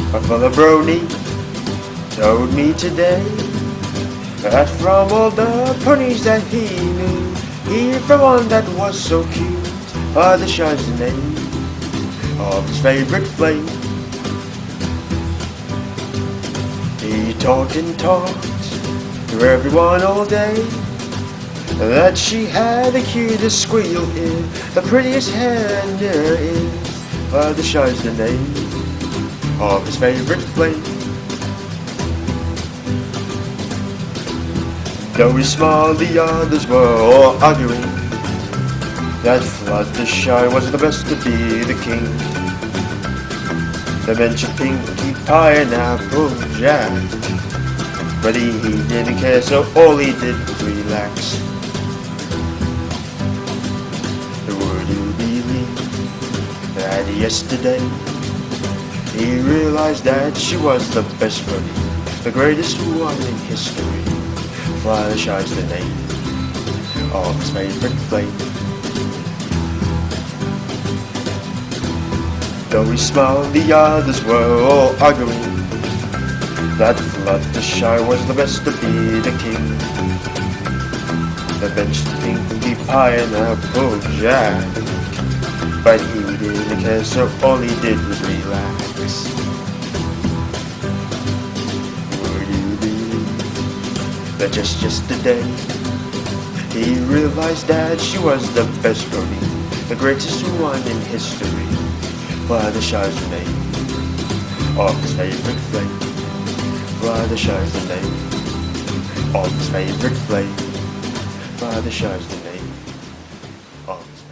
A fellow Brony told me today that from all the ponies that he knew, he found one that was so cute. Father shines the name of his favorite flame. He talked and talked to everyone all day, that she had the cutest squeal ear, the prettiest hair and there is. Father shines the name of his favorite flame. Though he smiled, the others were all arguing that Fluttershy was the best to be the king. They mentioned Pinkie Pie and Apple Jack, but he didn't care, so all he did was relax. Would you believe that yesterday he realized that she was the best bunny, the greatest one in history? Fluttershy's the name of his favorite flame. Though he smiled, the others were all arguing that Fluttershy was the best to be the king. They mentioned Pinkie Pie and Apple Jack, but he didn't care, so all he did was relax. Would you believe that just yesterday he realized that she was the best pony, the greatest one in history? Fluttershy's the name of his favorite flame. Fluttershy's the name of his favorite flame. Fluttershy's the name of his